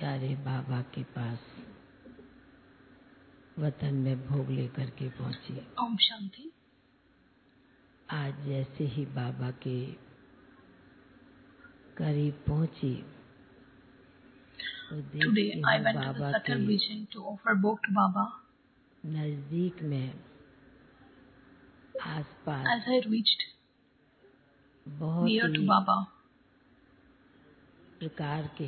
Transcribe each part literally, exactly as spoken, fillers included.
प्यारे बाबा के पास वतन में भोग लेकर के पहुंची। ओम शांति। आज जैसे ही बाबा के करीब पहुंची तो Today देखती I हूँ went to the Baba subtle के vision to offer bhog to Baba. नजदीक में आसपास As I reached बहुत near to ही Baba, प्रकार के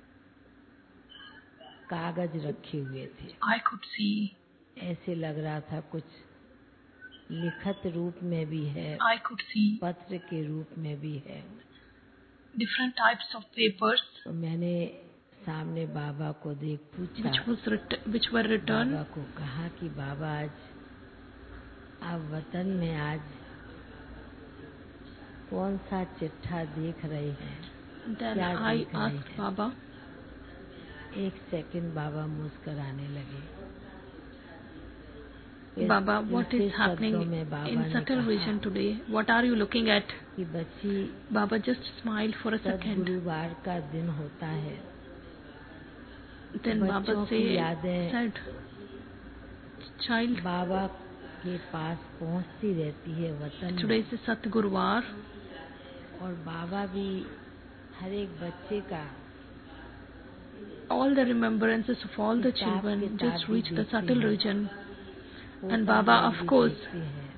कागज रखे हुए थे। I could see ऐसे लग रहा था कुछ लिखित रूप में भी है, I could see पत्र के रूप में भी है। different types of papers तो मैंने सामने बाबा को देख पूछा, which was writ- which were written. बाबा को कहा कि बाबा आज आप वतन में आज कौन सा चिट्ठा देख रहे हैं? Then क्या I देख रहे asked हैं? Baba. एक सेकंड बाबा मुस्कुराने लगे। फिर Baba, what दूसरे is happening शब्दों में बाबा in ने subtle कहा vision today? What are you looking at? कि बच्ची Baba just smiled for a second. सद्गुरुवार का दिन होता है। Then Baba बच्चों की say, यादें said, child, बाबा के पास पहुंचती रहती है वतन today में, is Sat Guruvar, और बाबा भी हर एक बच्चे का all the remembrances of all the हिसाब children किताब just भी reach the देखते subtle हैं, region. होता And Baba, है of भी course, देखते हैं,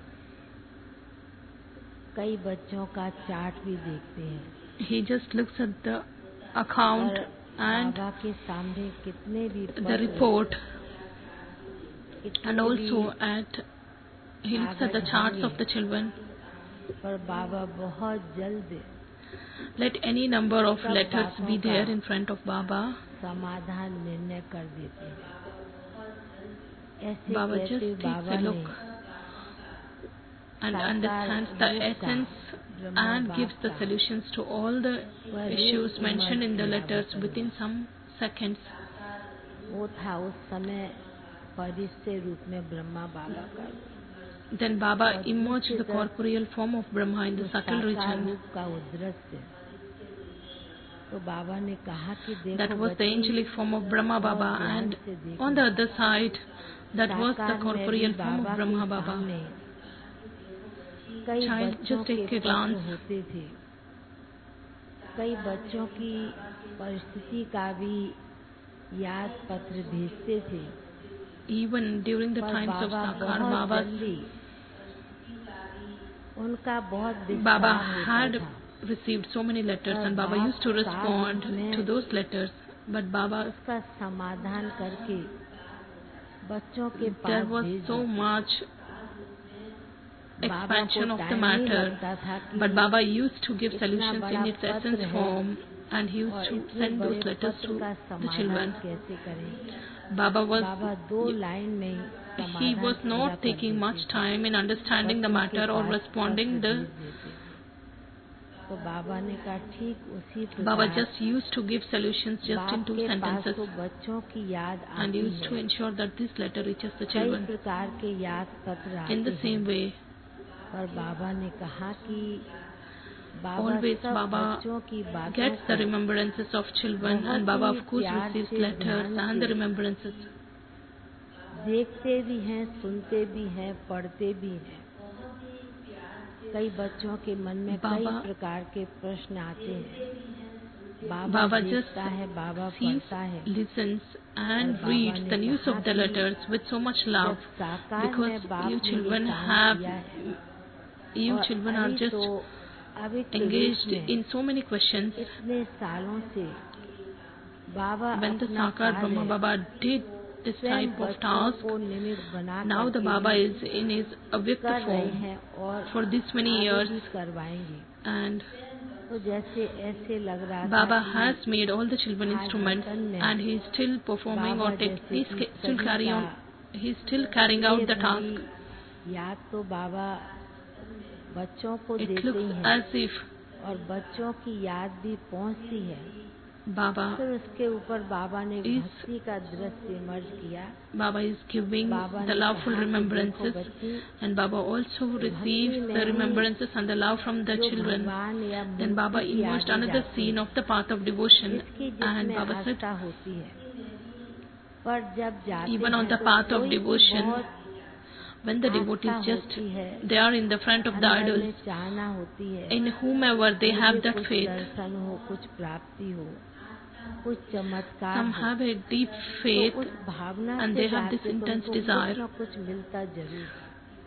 कई बच्चों का चार्ट भी देखते हैं। he just looks at the account पर and बाबा के सामने कितने भी the पत्र, report, कितने and भी also at he looks at the कागज charts होंगे, of the children. पर बाबा बहुत जल्द Let any number of सब letters बातों be there का in front of Baba. समाधान निर्णय कर देते हैं। ऐसे Baba कहते just takes बाबा a ने look and साकार understands the रूप का essence Brahma and baap gives the का solutions to all the वह issues रूप mentioned in the emerge letters किया within some seconds. वो था उस समय परिस्थिति रूप में ब्रह्मा बाबा का, Then Baba और emerged दूसरी the तरफ corporeal form of Brahma in the उस subtle साकार region. रूप का उद्रश्य। तो बाबा ने कहा कि That देखो was the बच्ची, angelic form of Brahma बहुत Baba, ध्यान and से देखो, on the other side, that was the साकार में भी corporeal form Baba of Brahma के Baba. सामने कई Child, बच्चों just के take a पत्र glance. होते थे, कई बच्चों की परिस्थिति का भी याद पत्र भेजते थे, Even during the पर times of बाबा Sakar, बहुत Baba's जल्दी उनका बहुत Baba विस्तार होता had था, received so many letters, पर and Baba बाप used to सार respond रूप में to those letters. But Baba, उसका समाधान करके बच्चों के there पास was भेज so देते। much बाबा को expansion of the टाइम नहीं matter. लगता था कि But Baba used to give इतना solutions बड़ा in its पत्र essence है form, and he used और to इतने send बड़े those letters पत्र to का the समाधान children. कैसे करें? Baba was बाबा दो लाइन में ही he समाधान was पूरा not कर taking देते much थे, time in understanding the बच्चों के matter or पास responding पत्र the. भेज देते थे। तो बाबा ने कहा ठीक उसी Baba प्रकार just used to give solutions just in बाप two के पास sentences, तो बच्चों की याद and आती used to है, ensure that this letter reaches the कई children. प्रकार के याद पत्र In आते the हैं, same way, पर बाबा ने कहा कि बाबा always सब Baba बच्चों की बातों gets the को remembrances of children, and बहुत Baba ही of course प्यार receives से letters ध्यान and the से remembrances. देखते भी हैं, सुनते भी हैं, पढ़ते भी हैं। कई बच्चों के मन में कई Baba प्रकार के प्रश्न आते हैं, बाबा Baba just देखता है, बाबा sees, पढ़ता है, listens, and और reads बाबा ने the news कहा of the कि letters with so much love, जब साकार because में बाप you ने ये children काम have किया है, you और children are अभी just तो अविक्त रूप engaged में in so many questions. इतने सालों से बाबा When the अपना Sakar Brahma कार्य Baba did this स्वयं type of बच्चों task, को निमित्त बना now the Baba करके is in his avyakta कर रहे form हैं और for this many आगे years, भी करवाएंगे। and तो जैसे ऐसे लग रहा था Baba कि has made all the children आज instruments, वतन में and he is still performing Baba or take, जैसे he's कि ca- still सभी carry का on, he is still carrying out the task. भरी याद तो बाबा बच्चों को It देते looks ही हैं, as if और बच्चों की याद भी पहुंचती है, Baba फिर उसके ऊपर बाबा ने is भक्ति का दृश्य मर्ज किया। Baba is giving Baba the ने loveful कहा कि देखो remembrances, बच्ची, and Baba also receives भक्ति the में ही remembrances and the love from the जो children. भगवान या Then Baba मूर्ति की emerged आगे another जाती scene है, of the path of devotion, जिसकी and जिसमें Baba said, आस्था होती है। पर जब जाते even on हैं the तो path of कोई की devotion, बहुत when the Aastha devotees just होती है, they are in the front of the अंदर idols, में चाहना होती है, in whomever they मुझे have that कुछ faith. दर्शन हो, कुछ प्राप्ति हो, कुछ चमत्कार Some हो, have a deep तो faith उस भावना and से they have this जाते तो intense उनको कुछ desire. न कुछ मिलता जरूर है।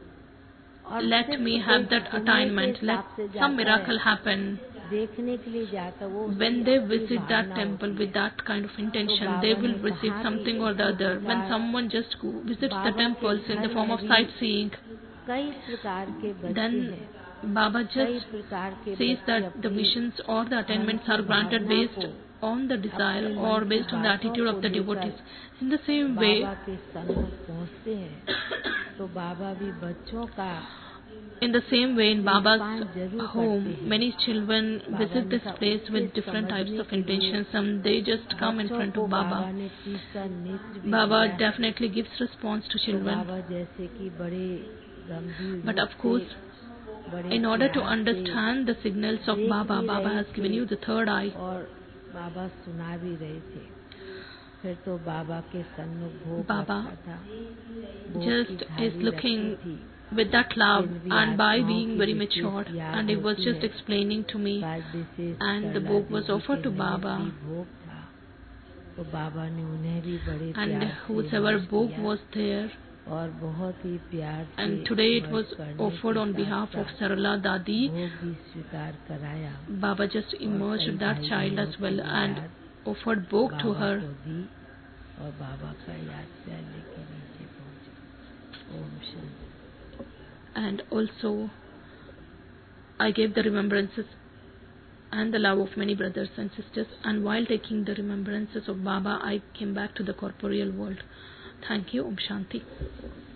और Let सिर्फ me कोई have that घूमने के attainment. Let हिसाब से some जाता miracle है, happen. देखने के लिए जाता है, वो उसकी When they अपनी visit that भावना temple होती with है। that kind of तो intention, they बाबा will ने receive कहा कि something or the इसी other. When प्रकार someone just go, visits the बाबा के temples in the घर form में of भी sightseeing, कई प्रकार के बच्चे then हैं, Baba कई just प्रकार के says बच्चे that the अपनी visions or the मन attainments की are granted भावना based को, on the desire अपने or मन की based on the बातों attitude को of the लेकर devotees. In the same way, बाबा के सन्मुख पहुँचते हैं, तो बाबा भी बच्चों का in the same way, in Baba's निरूपण जरूर home, करते हैं। many children बाबा visit ने this कहा place उससे with different types समझने of के लिए intentions, and they just come in बच्चों front को of बाबा Baba. ने तीसरा नेत्र भी Baba दिया है। definitely gives response to तो children. बाबा जैसे कि बड़े गंभीर But रूप of course, से, बड़े in order to प्यार से understand the signals of देख Baba, भी Baba रहे has given थे you the third eye. और बाबा सुना भी रहे थे। फिर तो बाबा के सन्मुख भोग Baba रखा था, भोग की just is थाली रखी looking थी। with that love, फिर भी and by आत्माओं being की very विशेष matured, याद and he was होती just है। explaining to me, आज विशेष and the Sarla book was दीदी offered के to Baba, मिनटली भोग था, तो बाबा ने उन्हें भी बड़े and प्यार से whosoever मर्ज book किया was there, और बहुत ही प्यार से and today it merge was करने offered के on साथ behalf of साथ Sarala Dadi. भोग भी स्वीकार कराया Baba just और immersed कई that भाई child बहनों as की well भी and याद offered book to Baba her. को दी और बाबा का याद प्याले के नीचे पहुंचा। Om Shanti. And also, I gave the remembrances and the love of many brothers and sisters, and while taking the remembrances of Baba, I came back to the corporeal world. Thank you. Om Shanti.